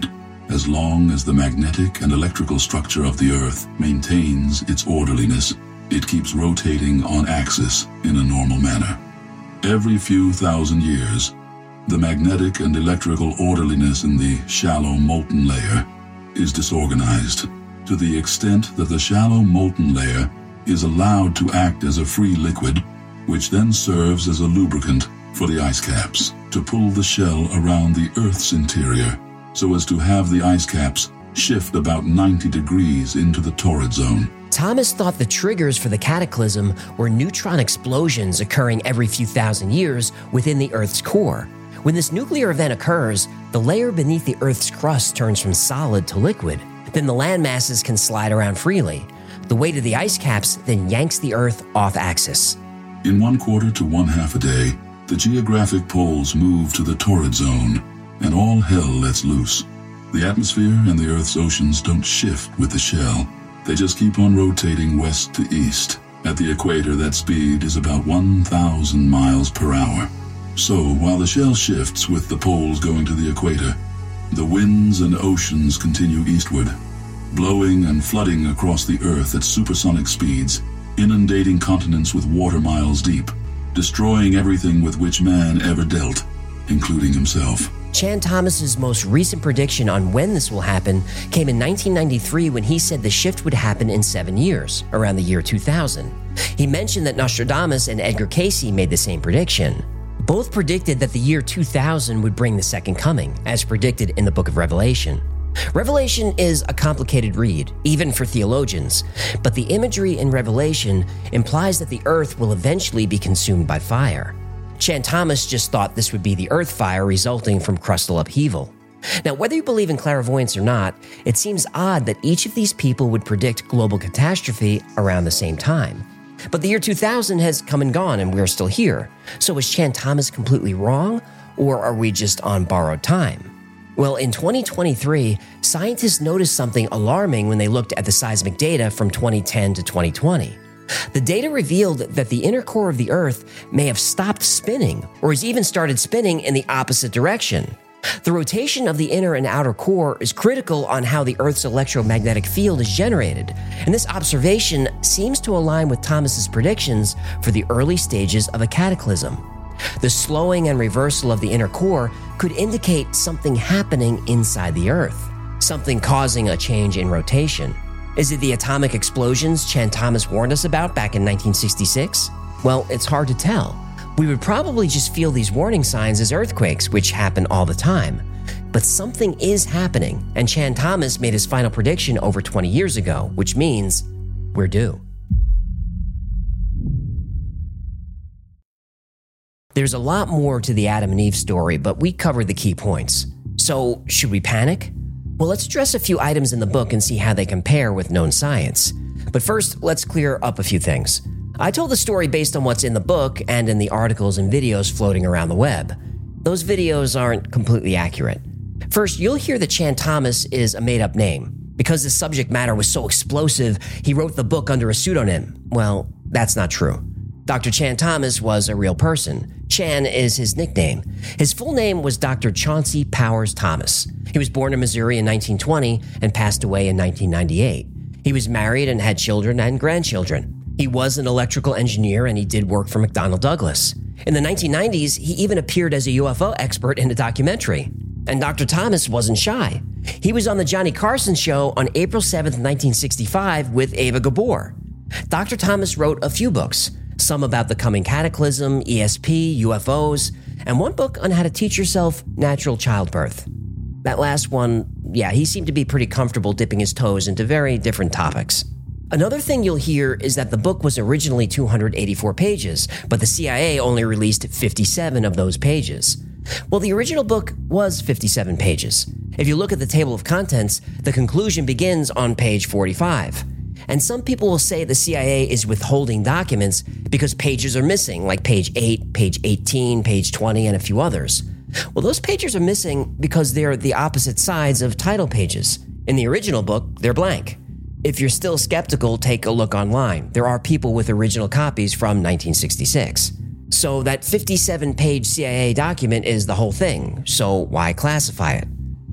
As long as the magnetic and electrical structure of the Earth maintains its orderliness, it keeps rotating on axis in a normal manner. Every few thousand years, the magnetic and electrical orderliness in the shallow molten layer is disorganized to the extent that the shallow molten layer is allowed to act as a free liquid, which then serves as a lubricant for the ice caps to pull the shell around the Earth's interior so as to have the ice caps shift about 90 degrees into the torrid zone. Thomas thought the triggers for the cataclysm were neutron explosions occurring every few thousand years within the Earth's core. When this nuclear event occurs, the layer beneath the Earth's crust turns from solid to liquid. Then the land masses can slide around freely. The weight of the ice caps then yanks the Earth off axis. In 1/4 to 1/2 a day, the geographic poles move to the torrid zone, and all hell lets loose. The atmosphere and the Earth's oceans don't shift with the shell. They just keep on rotating west to east. At the equator, that speed is about 1,000 miles per hour. So, while the shell shifts with the poles going to the equator, the winds and oceans continue eastward, blowing and flooding across the Earth at supersonic speeds, inundating continents with water miles deep, destroying everything with which man ever dealt, including himself. Chan Thomas's most recent prediction on when this will happen came in 1993 when he said the shift would happen in 7 years, around the year 2000. He mentioned that Nostradamus and Edgar Cayce made the same prediction. Both predicted that the year 2000 would bring the second coming, as predicted in the book of Revelation. Revelation is a complicated read, even for theologians, but the imagery in Revelation implies that the earth will eventually be consumed by fire. Chan Thomas just thought this would be the earth fire resulting from crustal upheaval. Now, whether you believe in clairvoyance or not, it seems odd that each of these people would predict global catastrophe around the same time. But the year 2000 has come and gone and we're still here. So is Chan Thomas completely wrong, or are we just on borrowed time? Well, in 2023, scientists noticed something alarming when they looked at the seismic data from 2010 to 2020. The data revealed that the inner core of the Earth may have stopped spinning, or has even started spinning in the opposite direction. The rotation of the inner and outer core is critical on how the Earth's electromagnetic field is generated, and this observation seems to align with Thomas's predictions for the early stages of a cataclysm. The slowing and reversal of the inner core could indicate something happening inside the Earth, something causing a change in rotation. Is it the atomic explosions Chan Thomas warned us about back in 1966? Well, it's hard to tell. We would probably just feel these warning signs as earthquakes, which happen all the time. But something is happening, and Chan Thomas made his final prediction over 20 years ago, which means we're due. There's a lot more to the Adam and Eve story, but we covered the key points. So, should we panic? Well, let's address a few items in the book and see how they compare with known science. But first, let's clear up a few things. I told the story based on what's in the book and in the articles and videos floating around the web. Those videos aren't completely accurate. First, you'll hear that Chan Thomas is a made-up name. Because the subject matter was so explosive, he wrote the book under a pseudonym. Well, that's not true. Dr. Chan Thomas was a real person. Chan is his nickname. His full name was Dr. Chauncey Powers Thomas. He was born in Missouri in 1920 and passed away in 1998. He was married and had children and grandchildren. He was an electrical engineer and he did work for McDonnell Douglas. In the 1990s, he even appeared as a UFO expert in a documentary. And Dr. Thomas wasn't shy. He was on the Johnny Carson show on April 7th, 1965 with Ava Gabor. Dr. Thomas wrote a few books, some about the coming cataclysm, ESP, UFOs, and one book on how to teach yourself natural childbirth. That last one, he seemed to be pretty comfortable dipping his toes into very different topics. Another thing you'll hear is that the book was originally 284 pages, but the CIA only released 57 of those pages. Well, the original book was 57 pages. If you look at the table of contents, the conclusion begins on page 45. And some people will say the CIA is withholding documents because pages are missing, like page 8, page 18, page 20, and a few others. Well, those pages are missing because they're the opposite sides of title pages. In the original book, they're blank. If you're still skeptical, take a look online. There are people with original copies from 1966. So that 57-page CIA document is the whole thing, so why classify it?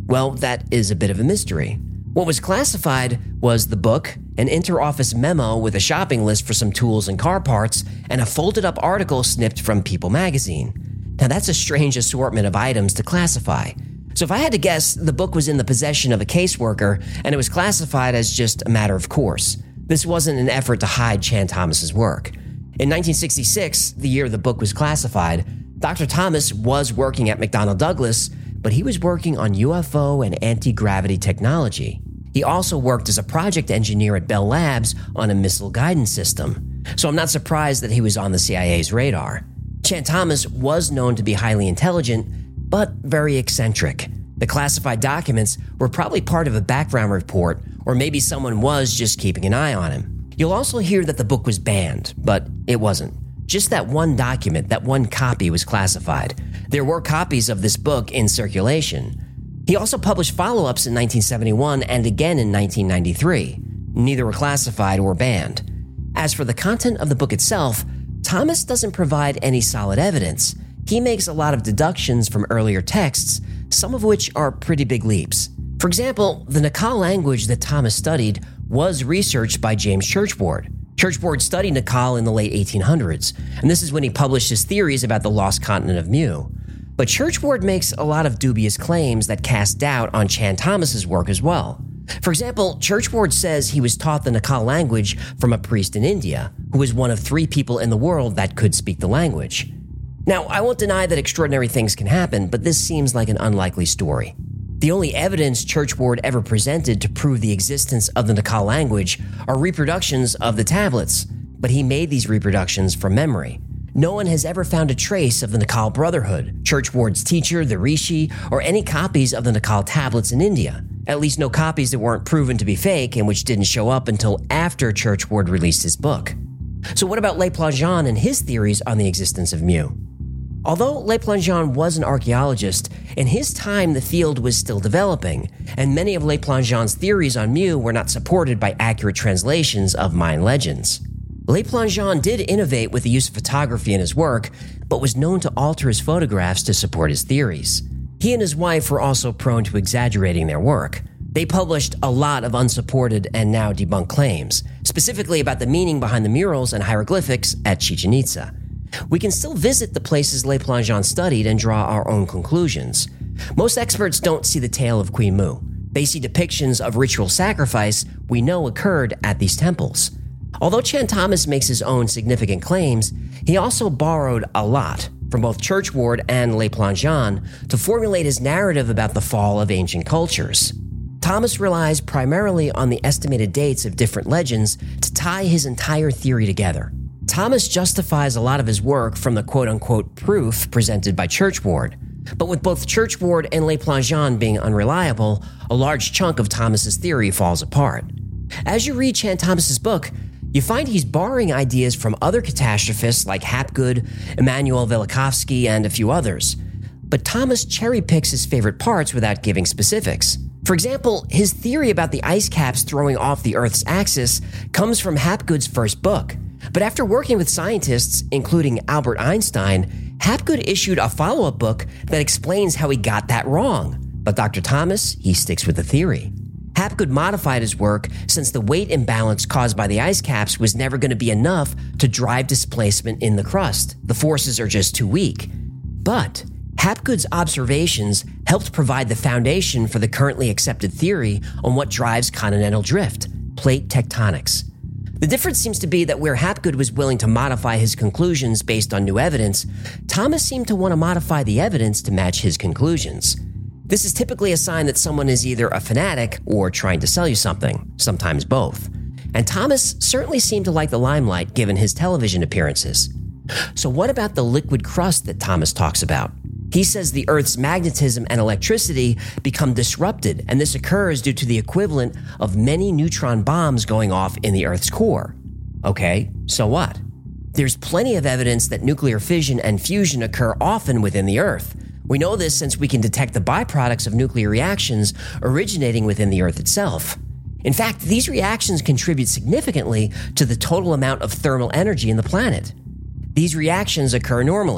Well, that is a bit of a mystery. What was classified was the book, an inter-office memo with a shopping list for some tools and car parts, and a folded-up article snipped from People magazine. Now that's a strange assortment of items to classify. So if I had to guess, the book was in the possession of a caseworker, and it was classified as just a matter of course. This wasn't an effort to hide Chan Thomas's work. In 1966, the year the book was classified, Dr. Thomas was working at McDonnell Douglas, but he was working on UFO and anti-gravity technology. He also worked as a project engineer at Bell Labs on a missile guidance system. So I'm not surprised that he was on the CIA's radar. Chan Thomas was known to be highly intelligent, but very eccentric. The classified documents were probably part of a background report, or maybe someone was just keeping an eye on him. You'll also hear that the book was banned, but it wasn't. Just that one document, that one copy was classified. There were copies of this book in circulation. He also published follow-ups in 1971 and again in 1993. Neither were classified or banned. As for the content of the book itself, Thomas doesn't provide any solid evidence. He makes a lot of deductions from earlier texts, some of which are pretty big leaps. For example, the Naacal language that Thomas studied was researched by James Churchward. Churchward studied Naacal in the late 1800s, and this is when he published his theories about the lost continent of Mu. But Churchward makes a lot of dubious claims that cast doubt on Chan Thomas's work as well. For example, Churchward says he was taught the Naacal language from a priest in India, who was one of 3 people in the world that could speak the language. Now, I won't deny that extraordinary things can happen, but this seems like an unlikely story. The only evidence Churchward ever presented to prove the existence of the Naacal language are reproductions of the tablets, but he made these reproductions from memory. No one has ever found a trace of the Naacal Brotherhood, Churchward's teacher, the Rishi, or any copies of the Naacal tablets in India. At least no copies that weren't proven to be fake and which didn't show up until after Churchward released his book. So what about Le Plongeon and his theories on the existence of Mu? Although Le Plongeon was an archaeologist, in his time the field was still developing, and many of Le Plongeon's theories on Mu were not supported by accurate translations of Mayan legends. Le Plongeon did innovate with the use of photography in his work, but was known to alter his photographs to support his theories. He and his wife were also prone to exaggerating their work. They published a lot of unsupported and now debunked claims, specifically about the meaning behind the murals and hieroglyphics at Chichen Itza. We can still visit the places Le Plongeon studied and draw our own conclusions. Most experts don't see the tale of Queen Mu. They see depictions of ritual sacrifice we know occurred at these temples. Although Chan Thomas makes his own significant claims, he also borrowed a lot from both Churchward and Le Plongeon to formulate his narrative about the fall of ancient cultures. Thomas relies primarily on the estimated dates of different legends to tie his entire theory together. Thomas justifies a lot of his work from the quote-unquote proof presented by Churchward, but with both Churchward and Le Plongeon being unreliable, a large chunk of Thomas's theory falls apart. As you read Chan Thomas's book, you find he's borrowing ideas from other catastrophists like Hapgood, Immanuel Velikovsky, and a few others. But Thomas cherry-picks his favorite parts without giving specifics. For example, his theory about the ice caps throwing off the Earth's axis comes from Hapgood's first book. But after working with scientists, including Albert Einstein, Hapgood issued a follow-up book that explains how he got that wrong. But Dr. Thomas, he sticks with the theory. Hapgood modified his work since the weight imbalance caused by the ice caps was never going to be enough to drive displacement in the crust. The forces are just too weak. But Hapgood's observations helped provide the foundation for the currently accepted theory on what drives continental drift, plate tectonics. The difference seems to be that where Hapgood was willing to modify his conclusions based on new evidence, Thomas seemed to want to modify the evidence to match his conclusions. This is typically a sign that someone is either a fanatic or trying to sell you something, sometimes both. And Thomas certainly seemed to like the limelight given his television appearances. So what about the liquid crust that Thomas talks about? He says the Earth's magnetism and electricity become disrupted, and this occurs due to the equivalent of many neutron bombs going off in the Earth's core. Okay, so what? There's plenty of evidence that nuclear fission and fusion occur often within the Earth. We know this since we can detect the byproducts of nuclear reactions originating within the Earth itself. In fact, these reactions contribute significantly to the total amount of thermal energy in the planet. These reactions occur normally,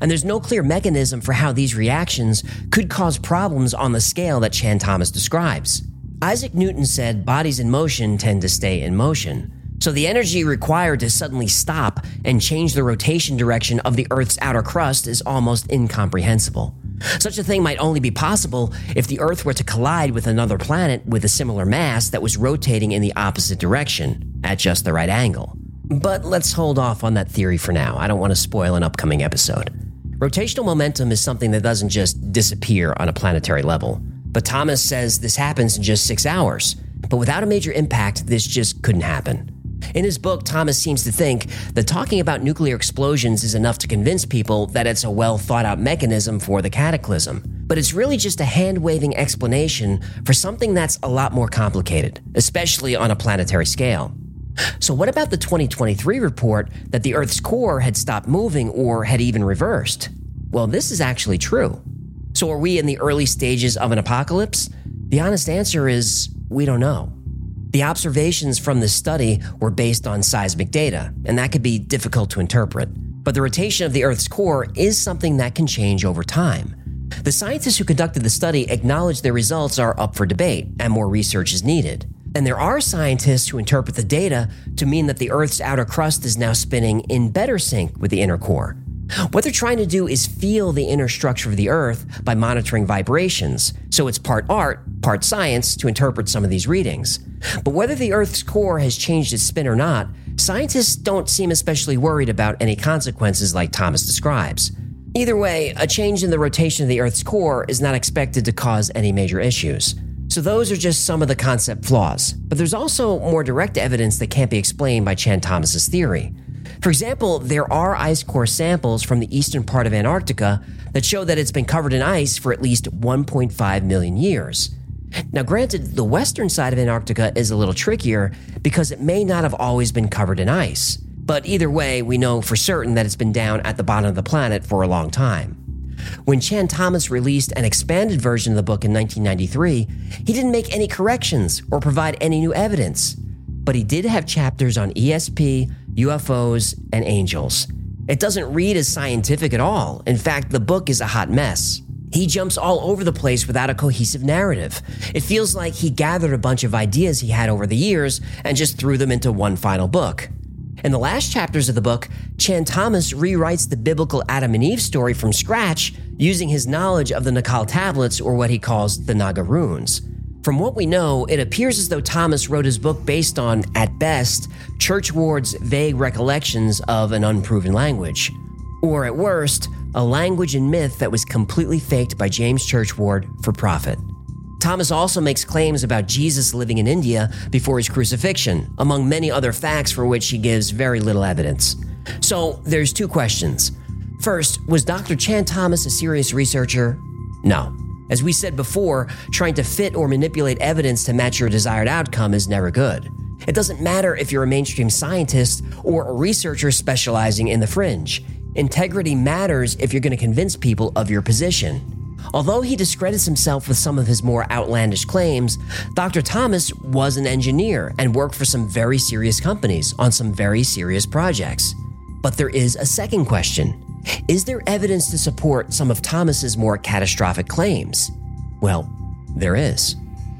and there's no clear mechanism for how these reactions could cause problems on the scale that Chan Thomas describes. Isaac Newton said bodies in motion tend to stay in motion. So the energy required to suddenly stop and change the rotation direction of the Earth's outer crust is almost incomprehensible. Such a thing might only be possible if the Earth were to collide with another planet with a similar mass that was rotating in the opposite direction, at just the right angle. But let's hold off on that theory for now. I don't want to spoil an upcoming episode. Rotational momentum is something that doesn't just disappear on a planetary level. But Thomas says this happens in just 6 hours. But without a major impact, this just couldn't happen. In his book, Thomas seems to think that talking about nuclear explosions is enough to convince people that it's a well-thought-out mechanism for the cataclysm. But it's really just a hand-waving explanation for something that's a lot more complicated, especially on a planetary scale. So what about the 2023 report that the Earth's core had stopped moving or had even reversed? Well, this is actually true. So are we in the early stages of an apocalypse? The honest answer is we don't know. The observations from this study were based on seismic data, and that could be difficult to interpret. But the rotation of the Earth's core is something that can change over time. The scientists who conducted the study acknowledge their results are up for debate, and more research is needed. And there are scientists who interpret the data to mean that the Earth's outer crust is now spinning in better sync with the inner core. What they're trying to do is feel the inner structure of the Earth by monitoring vibrations, so it's part art, part science to interpret some of these readings. But whether the Earth's core has changed its spin or not, scientists don't seem especially worried about any consequences like Thomas describes. Either way, a change in the rotation of the Earth's core is not expected to cause any major issues. So those are just some of the concept flaws, but there's also more direct evidence that can't be explained by Chan Thomas's theory. For example, there are ice core samples from the eastern part of Antarctica that show that it's been covered in ice for at least 1.5 million years. Now granted, the western side of Antarctica is a little trickier because it may not have always been covered in ice. But either way, we know for certain that it's been down at the bottom of the planet for a long time. When Chan Thomas released an expanded version of the book in 1993, he didn't make any corrections or provide any new evidence. But he did have chapters on ESP, UFOs, and angels. It doesn't read as scientific at all. In fact, the book is a hot mess. He jumps all over the place without a cohesive narrative. It feels like he gathered a bunch of ideas he had over the years and just threw them into one final book. In the last chapters of the book, Chan Thomas rewrites the biblical Adam and Eve story from scratch using his knowledge of the Naqal tablets, or what he calls the Naga runes. From what we know, it appears as though Thomas wrote his book based on, at best, Church Ward's vague recollections of an unproven language. Or at worst, a language and myth that was completely faked by James Church Ward for profit. Thomas also makes claims about Jesus living in India before his crucifixion, among many other facts for which he gives very little evidence. So there's two questions. First, was Dr. Chan Thomas a serious researcher? No. As we said before, trying to fit or manipulate evidence to match your desired outcome is never good. It doesn't matter if you're a mainstream scientist or a researcher specializing in the fringe. Integrity matters if you're going to convince people of your position. Although he discredits himself with some of his more outlandish claims, Dr. Thomas was an engineer and worked for some very serious companies on some very serious projects. But there is a second question. Is there evidence to support some of Thomas's more catastrophic claims? Well, there is.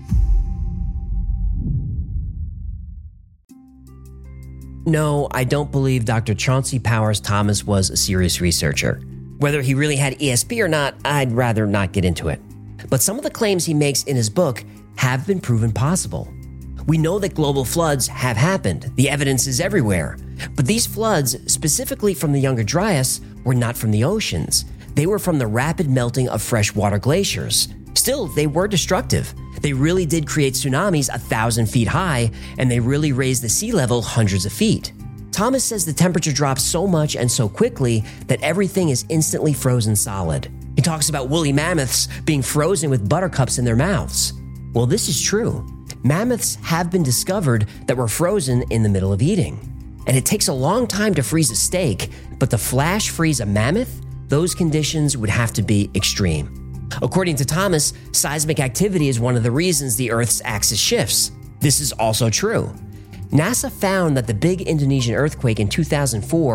No, I don't believe Dr. Chauncey Powers Thomas was a serious researcher. Whether he really had ESP or not, I'd rather not get into it. But some of the claims he makes in his book have been proven possible. We know that global floods have happened. The evidence is everywhere. But these floods, specifically from the Younger Dryas, were not from the oceans. They were from the rapid melting of freshwater glaciers. Still, they were destructive. They really did create tsunamis 1,000 feet high, and they really raised the sea level hundreds of feet. Thomas says the temperature drops so much and so quickly that everything is instantly frozen solid. He talks about woolly mammoths being frozen with buttercups in their mouths. Well, this is true. Mammoths have been discovered that were frozen in the middle of eating. And it takes a long time to freeze a steak, but to flash freeze a mammoth, those conditions would have to be extreme. According to Thomas, seismic activity is one of the reasons the Earth's axis shifts. This is also true. NASA found that the big Indonesian earthquake in 2004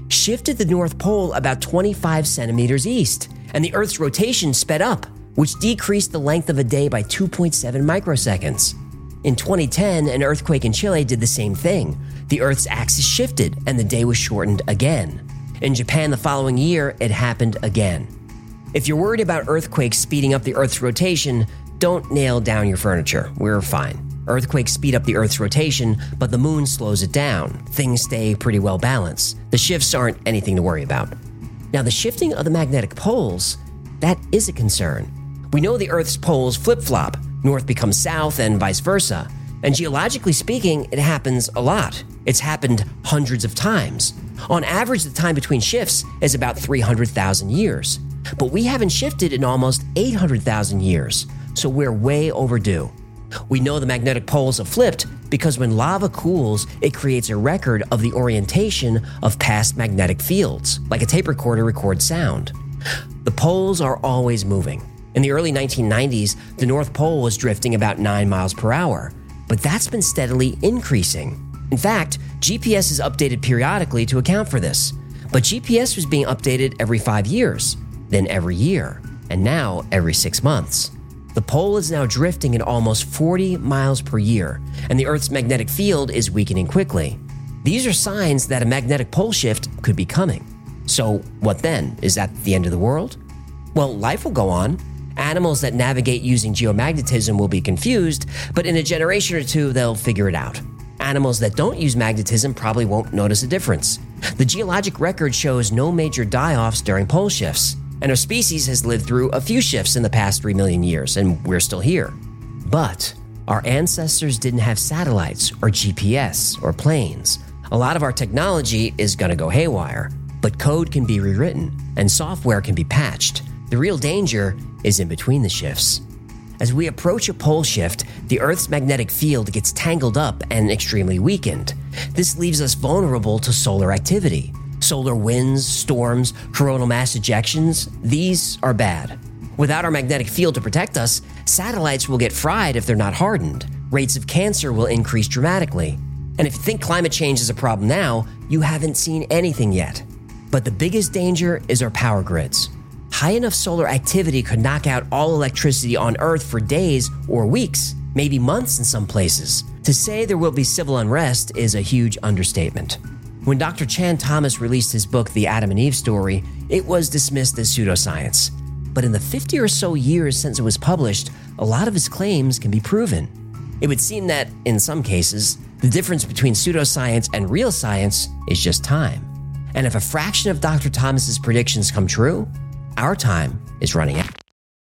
shifted the North Pole about 25 centimeters east, and the Earth's rotation sped up, which decreased the length of a day by 2.7 microseconds. In 2010, an earthquake in Chile did the same thing. The Earth's axis shifted, and the day was shortened again. In Japan the following year, it happened again. If you're worried about earthquakes speeding up the Earth's rotation, don't nail down your furniture. We're fine. Earthquakes speed up the Earth's rotation, but the moon slows it down. Things stay pretty well balanced. The shifts aren't anything to worry about. Now, the shifting of the magnetic poles, that is a concern. We know the Earth's poles flip-flop. North becomes south and vice versa. And geologically speaking, it happens a lot. It's happened hundreds of times. On average, the time between shifts is about 300,000 years. But we haven't shifted in almost 800,000 years, so we're way overdue. We know the magnetic poles have flipped because when lava cools, it creates a record of the orientation of past magnetic fields, like a tape recorder records sound. The poles are always moving. In the early 1990s, the North Pole was drifting about 9 miles per hour, but that's been steadily increasing. In fact, GPS is updated periodically to account for this, but GPS was being updated every 5 years, then every year, and now every 6 months. The pole is now drifting at almost 40 miles per year, and the Earth's magnetic field is weakening quickly. These are signs that a magnetic pole shift could be coming. So what then? Is that the end of the world? Well, life will go on. Animals that navigate using geomagnetism will be confused, but in a generation or two, they'll figure it out. Animals that don't use magnetism probably won't notice a difference. The geologic record shows no major die-offs during pole shifts, and our species has lived through a few shifts in the past 3 million years, and we're still here. But our ancestors didn't have satellites or GPS or planes. A lot of our technology is going to go haywire, but code can be rewritten and software can be patched. The real danger is in between the shifts. As we approach a pole shift, the Earth's magnetic field gets tangled up and extremely weakened. This leaves us vulnerable to solar activity. Solar winds, storms, coronal mass ejections, these are bad. Without our magnetic field to protect us, satellites will get fried if they're not hardened. Rates of cancer will increase dramatically. And if you think climate change is a problem now, you haven't seen anything yet. But the biggest danger is our power grids. High enough solar activity could knock out all electricity on Earth for days or weeks, maybe months in some places. To say there will be civil unrest is a huge understatement. When Dr. Chan Thomas released his book, The Adam and Eve Story, it was dismissed as pseudoscience. But in the 50 or so years since it was published, a lot of his claims can be proven. It would seem that, in some cases, the difference between pseudoscience and real science is just time. And if a fraction of Dr. Thomas's predictions come true, our time is running out.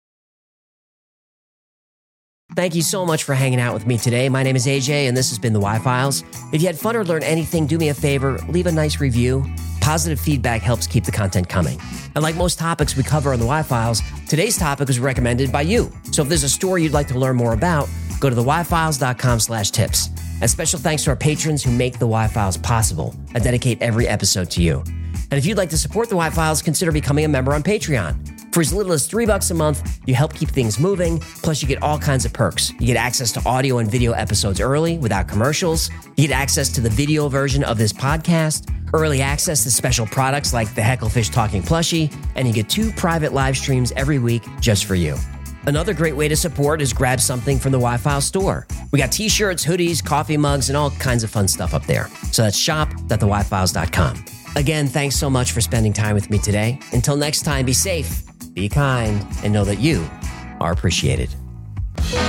Thank you so much for hanging out with me today. My name is AJ, and this has been The Y-Files. If you had fun or learned anything, do me a favor, leave a nice review. Positive feedback helps keep the content coming. And like most topics we cover on The Y-Files, today's topic was recommended by you. So if there's a story you'd like to learn more about, go to theyfiles.com/tips. And special thanks to our patrons who make The Y-Files possible. I dedicate every episode to you. And if you'd like to support The Y-Files, consider becoming a member on Patreon. For as little as $3 a month, you help keep things moving, plus you get all kinds of perks. You get access to audio and video episodes early without commercials. You get access to the video version of this podcast, early access to special products like the Hecklefish Talking Plushie, and you get 2 private live streams every week just for you. Another great way to support is grab something from the Y-Files store. We got t-shirts, hoodies, coffee mugs, and all kinds of fun stuff up there. So that's shop.theyfiles.com. Again, thanks so much for spending time with me today. Until next time, be safe, be kind, and know that you are appreciated.